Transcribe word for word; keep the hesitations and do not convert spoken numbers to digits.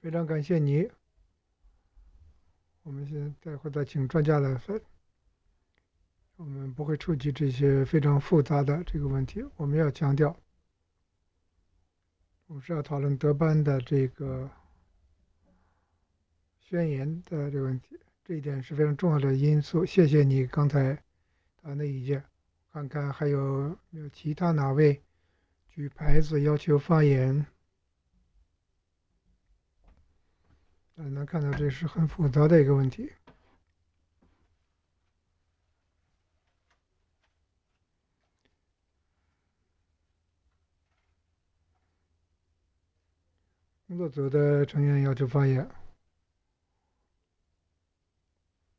非常感谢你。我们现在待会儿再请专家来分。我们不会触及这些非常复杂的这个问题。我们要强调，我们是要讨论德班的这个宣言的这个问题，这一点是非常重要的因素。谢谢你刚才谈的意见。看看还有没有其他哪位举牌子要求发言？嗯，能看到这是很复杂的一个问题。工作组的成员要求发言。